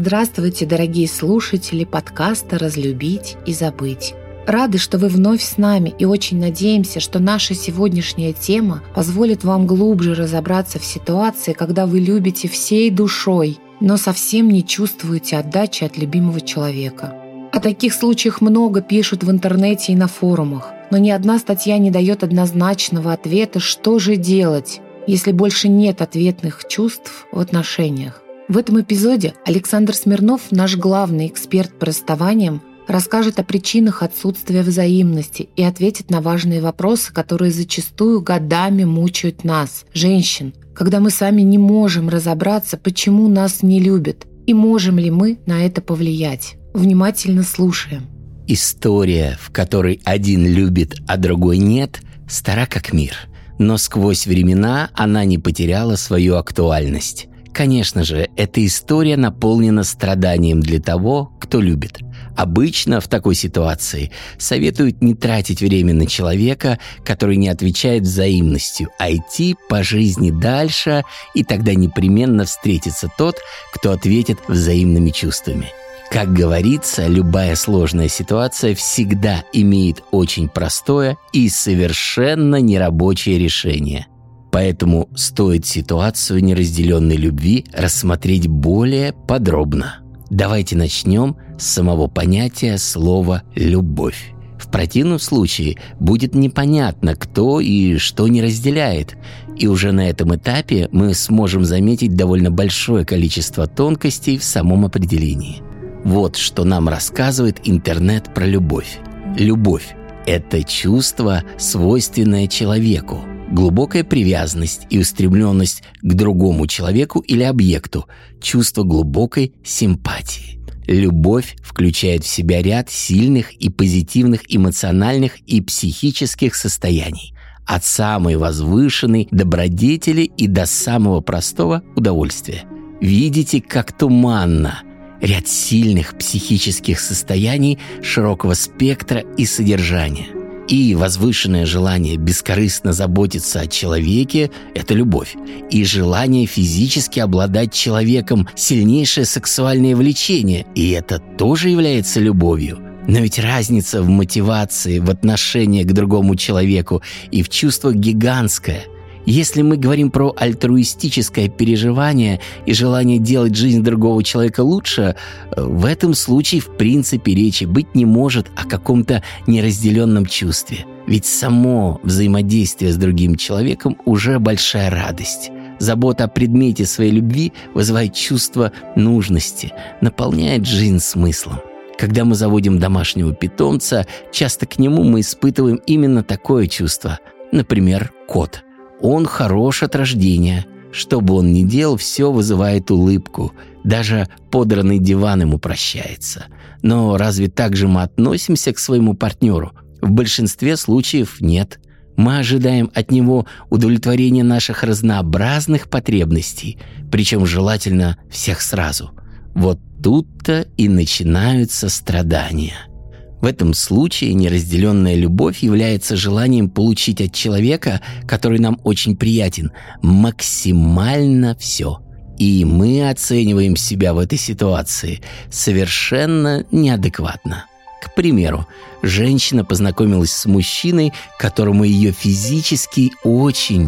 Здравствуйте, дорогие слушатели подкаста «Разлюбить и забыть». Рады, что вы вновь с нами, и очень надеемся, что наша сегодняшняя тема позволит вам глубже разобраться в ситуации, когда вы любите всей душой, но совсем не чувствуете отдачи от любимого человека. О таких случаях много пишут в интернете и на форумах, но ни одна статья не дает однозначного ответа, что же делать, если больше нет ответных чувств в отношениях. В этом эпизоде Александр Смирнов, наш главный эксперт по расставаниям, расскажет о причинах отсутствия взаимности и ответит на важные вопросы, которые зачастую годами мучают нас, женщин, когда мы сами не можем разобраться, почему нас не любят, и можем ли мы на это повлиять. Внимательно слушаем. История, в которой один любит, а другой нет, стара как мир. Но сквозь времена она не потеряла свою актуальность. Конечно же, эта история наполнена страданием для того, кто любит. Обычно в такой ситуации советуют не тратить время на человека, который не отвечает взаимностью, а идти по жизни дальше, и тогда непременно встретится тот, кто ответит взаимными чувствами. Как говорится, любая сложная ситуация всегда имеет очень простое и совершенно нерабочее решение. Поэтому стоит ситуацию неразделенной любви рассмотреть более подробно. Давайте начнем с самого понятия слова «любовь». В противном случае будет непонятно, кто и что не разделяет. И уже на этом этапе мы сможем заметить довольно большое количество тонкостей в самом определении. Вот что нам рассказывает интернет про любовь. Любовь – это чувство, свойственное человеку. Глубокая привязанность и устремленность к другому человеку или объекту, чувство глубокой симпатии. Любовь включает в себя ряд сильных и позитивных эмоциональных и психических состояний, от самой возвышенной добродетели и до самого простого удовольствия. Видите, как туманно ряд сильных психических состояний широкого спектра и содержания. И возвышенное желание бескорыстно заботиться о человеке – это любовь. И желание физически обладать человеком – сильнейшее сексуальное влечение, и это тоже является любовью. Но ведь разница в мотивации, в отношении к другому человеку и в чувствах гигантская. Если мы говорим про альтруистическое переживание и желание делать жизнь другого человека лучше, в этом случае в принципе речи быть не может о каком-то неразделенном чувстве. Ведь само взаимодействие с другим человеком уже большая радость. Забота о предмете своей любви вызывает чувство нужности, наполняет жизнь смыслом. Когда мы заводим домашнего питомца, часто к нему мы испытываем именно такое чувство. Например, кот. Он хорош от рождения. Что бы он ни делал, все вызывает улыбку. Даже подранный диван ему прощается. Но разве так же мы относимся к своему партнеру? В большинстве случаев нет. Мы ожидаем от него удовлетворения наших разнообразных потребностей, причем желательно всех сразу. Вот тут-то и начинаются страдания. В этом случае неразделенная любовь является желанием получить от человека, который нам очень приятен, максимально все. И мы оцениваем себя в этой ситуации совершенно неадекватно. К примеру, женщина познакомилась с мужчиной, которому ее физически очень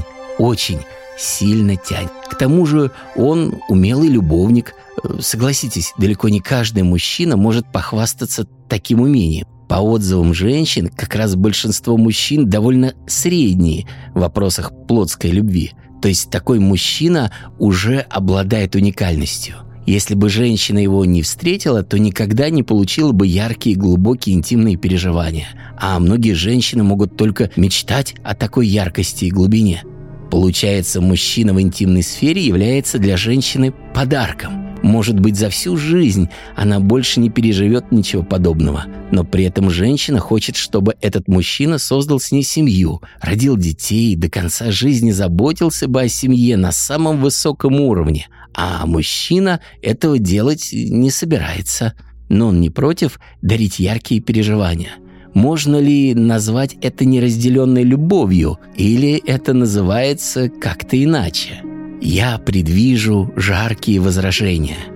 сильно тянет. К тому же он умелый любовник. Согласитесь, далеко не каждый мужчина может похвастаться таким умением. По отзывам женщин, как раз большинство мужчин довольно средние в вопросах плотской любви. То есть такой мужчина уже обладает уникальностью. Если бы женщина его не встретила, то никогда не получила бы яркие, глубокие, интимные переживания. А многие женщины могут только мечтать о такой яркости и глубине. Получается, мужчина в интимной сфере является для женщины подарком. Может быть, за всю жизнь она больше не переживет ничего подобного. Но при этом женщина хочет, чтобы этот мужчина создал с ней семью, родил детей и до конца жизни заботился бы о семье на самом высоком уровне. А мужчина этого делать не собирается. Но он не против дарить яркие переживания. Можно ли назвать это неразделенной любовью, или это называется как-то иначе? Я предвижу жаркие возражения.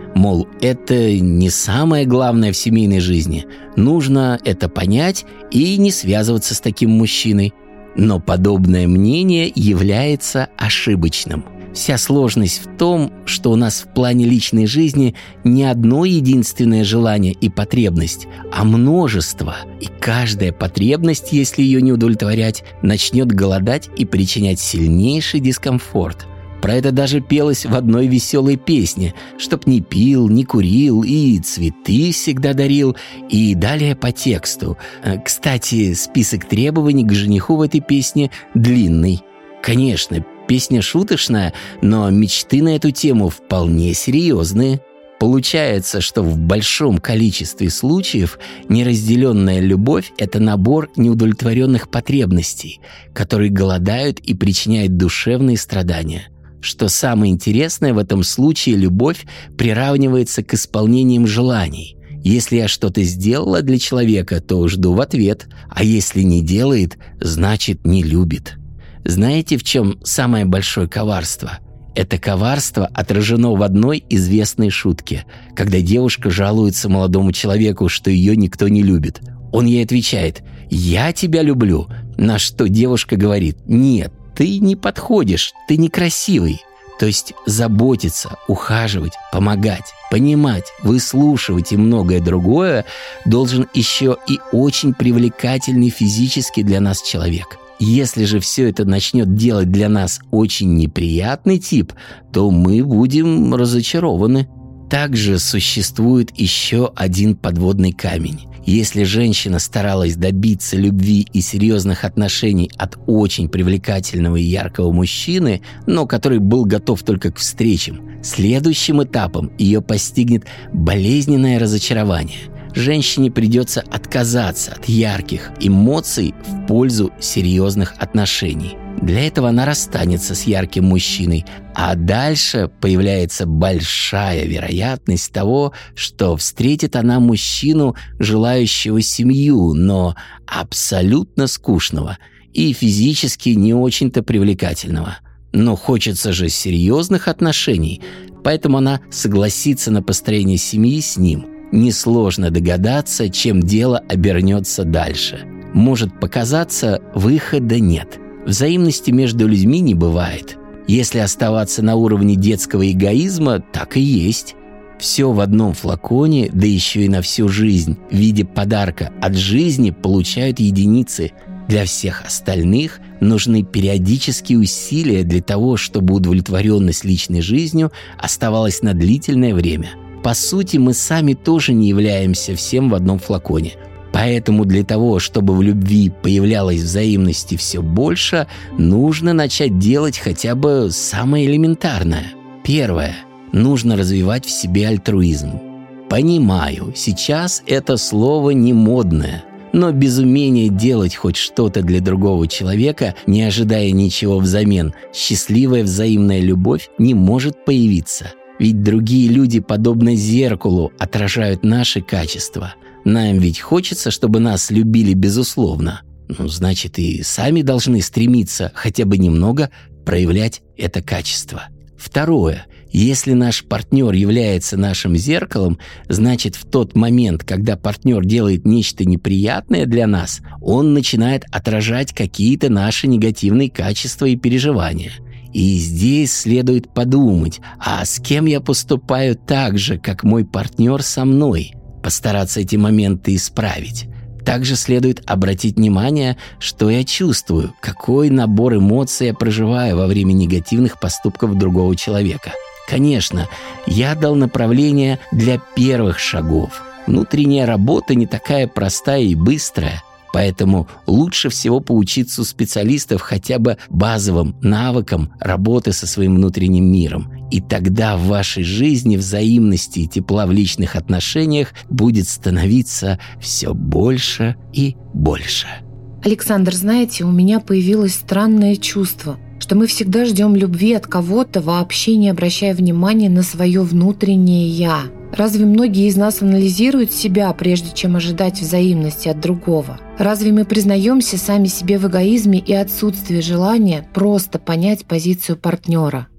Мол, это не самое главное в семейной жизни. Нужно это понять и не связываться с таким мужчиной. Но подобное мнение является ошибочным. Вся сложность в том, что у нас в плане личной жизни не одно единственное желание и потребность, а множество. И каждая потребность, если ее не удовлетворять, начнет голодать и причинять сильнейший дискомфорт. Про это даже пелось в одной веселой песне: «Чтоб не пил, не курил и цветы всегда дарил». И далее по тексту. Кстати, список требований к жениху в этой песне длинный. Конечно, песня шуточная, но мечты на эту тему вполне серьезные. Получается, что в большом количестве случаев неразделенная любовь – это набор неудовлетворенных потребностей, которые голодают и причиняют душевные страдания. Что самое интересное, в этом случае любовь приравнивается к исполнениям желаний. Если я что-то сделала для человека, то жду в ответ, а если не делает, значит не любит. Знаете, в чем самое большое коварство? Это коварство отражено в одной известной шутке, когда девушка жалуется молодому человеку, что ее никто не любит. Он ей отвечает: «Я тебя люблю», на что девушка говорит: «Нет, ты не подходишь, ты некрасивый». То есть заботиться, ухаживать, помогать, понимать, выслушивать и многое другое должен еще и очень привлекательный физически для нас человек. Если же все это начнет делать для нас очень неприятный тип, то мы будем разочарованы. Также существует еще один подводный камень. Если женщина старалась добиться любви и серьезных отношений от очень привлекательного и яркого мужчины, но который был готов только к встречам, следующим этапом ее постигнет болезненное разочарование. Женщине придется отказаться от ярких эмоций в пользу серьезных отношений. Для этого она расстанется с ярким мужчиной, а дальше появляется большая вероятность того, что встретит она мужчину, желающего семью, но абсолютно скучного и физически не очень-то привлекательного. Но хочется же серьезных отношений, поэтому она согласится на построение семьи с ним. Несложно догадаться, чем дело обернется дальше. Может показаться, выхода нет. Взаимности между людьми не бывает. Если оставаться на уровне детского эгоизма, так и есть. Все в одном флаконе, да еще и на всю жизнь, в виде подарка от жизни получают единицы. Для всех остальных нужны периодические усилия для того, чтобы удовлетворенность личной жизнью оставалась на длительное время. По сути, мы сами тоже не являемся всем в одном флаконе. Поэтому для того, чтобы в любви появлялось взаимности все больше, нужно начать делать хотя бы самое элементарное. Первое. Нужно развивать в себе альтруизм. Понимаю, сейчас это слово не модное, но без умения делать хоть что-то для другого человека, не ожидая ничего взамен, счастливая взаимная любовь не может появиться. Ведь другие люди, подобно зеркалу, отражают наши качества. Нам ведь хочется, чтобы нас любили безусловно. Значит, и сами должны стремиться хотя бы немного проявлять это качество. Второе. Если наш партнер является нашим зеркалом, значит, в тот момент, когда партнер делает нечто неприятное для нас, он начинает отражать какие-то наши негативные качества и переживания. И здесь следует подумать, а с кем я поступаю так же, как мой партнер со мной? Постараться эти моменты исправить. Также следует обратить внимание, что я чувствую, какой набор эмоций я проживаю во время негативных поступков другого человека. Конечно, я дал направление для первых шагов. Внутренняя работа не такая простая и быстрая, поэтому лучше всего поучиться у специалистов хотя бы базовым навыкам работы со своим внутренним миром. И тогда в вашей жизни взаимности и тепла в личных отношениях будет становиться все больше и больше. Александр, знаете, у меня появилось странное чувство, что мы всегда ждем любви от кого-то, вообще не обращая внимания на свое внутреннее «я». Разве многие из нас анализируют себя, прежде чем ожидать взаимности от другого? Разве мы признаемся сами себе в эгоизме и отсутствии желания просто понять позицию партнера?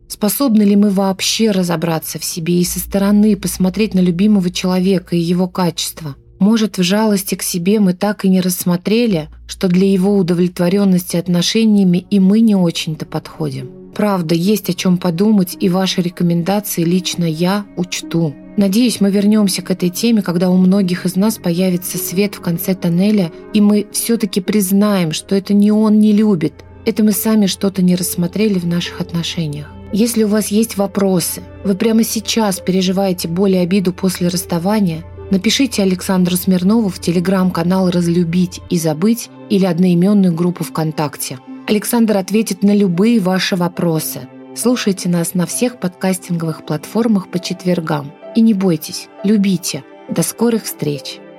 Способны ли мы вообще разобраться в себе и со стороны посмотреть на любимого человека и его качества? Может, в жалости к себе мы так и не рассмотрели, что для его удовлетворенности отношениями и мы не очень-то подходим? Правда, есть о чем подумать, и ваши рекомендации лично я учту. Надеюсь, мы вернемся к этой теме, когда у многих из нас появится свет в конце тоннеля, и мы все-таки признаем, что это не он не любит, это мы сами что-то не рассмотрели в наших отношениях. Если у вас есть вопросы, вы прямо сейчас переживаете боль и обиду после расставания, напишите Александру Смирнову в телеграм-канал «Разлюбить и забыть» или одноименную группу ВКонтакте. Александр ответит на любые ваши вопросы. Слушайте нас на всех подкастинговых платформах по четвергам. И не бойтесь, любите. До скорых встреч!